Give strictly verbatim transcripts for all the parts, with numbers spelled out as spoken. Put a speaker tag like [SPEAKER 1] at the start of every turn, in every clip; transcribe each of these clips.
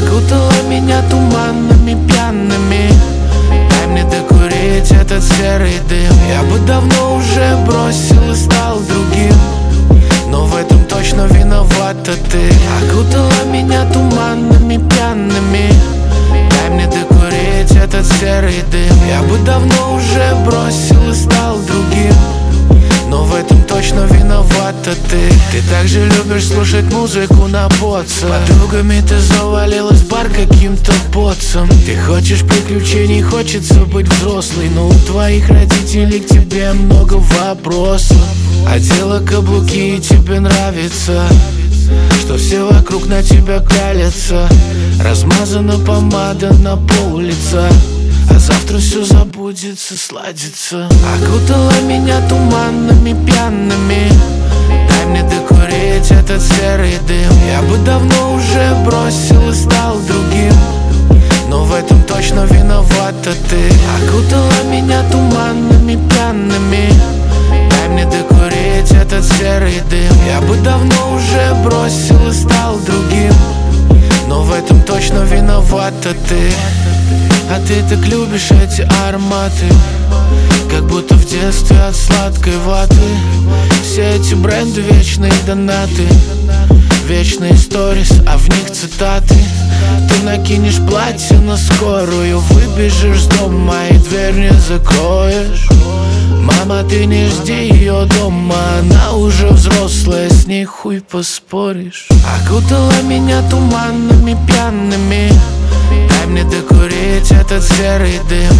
[SPEAKER 1] окутала меня туманными пьяными. Дай мне докурить этот серый дым. Я бы давно уже бросил и стал другим, но в этом точно виновата ты. Окутала меня туманными пьяными. Дай мне докурить этот серый дым. Я бы давно уже бросил и стал другим, но в этом точно виновата ты. Ты также любишь слушать музыку на боце. Подругами ты завалилась в бар каким-то боцом. Ты хочешь приключений, хочется быть взрослой, но у твоих родителей к тебе много вопросов. Одела каблуки и тебе нравится, что все вокруг на тебя пялятся. Размазана помада на пол лица, а завтра все забудется, сладится. Окутала меня туманными пьяными. Дай мне докурить этот серый дым. Я бы давно уже бросил и стал другим, но в этом точно виновата ты. Окутала меня туманными пьяными. Дай мне докурить этот серый дым. Я бы давно уже бросил и стал другим, но в этом точно виновата ты. А ты так любишь эти ароматы, как будто в детстве от сладкой ваты. Все эти бренды, вечные донаты, вечные сторис, а в них цитаты. Ты накинешь платье на скорую, выбежишь с дома и дверь не закроешь. Мама, ты не жди ее дома, она уже взрослая, с ней хуй поспоришь. Окутала меня туманными пьяными. Дай мне докурить этот серый дым.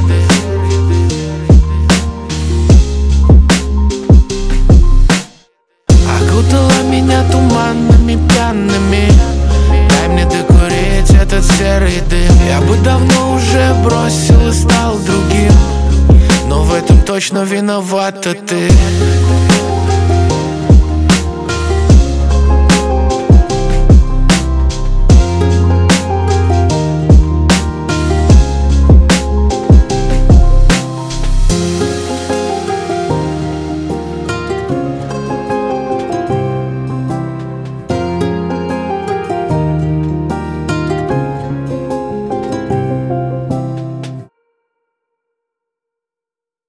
[SPEAKER 1] Окутала меня туманными пьяными. Дай мне докурить этот серый дым. Я бы давно уже бросил и стал другим, но в этом точно виновата ты.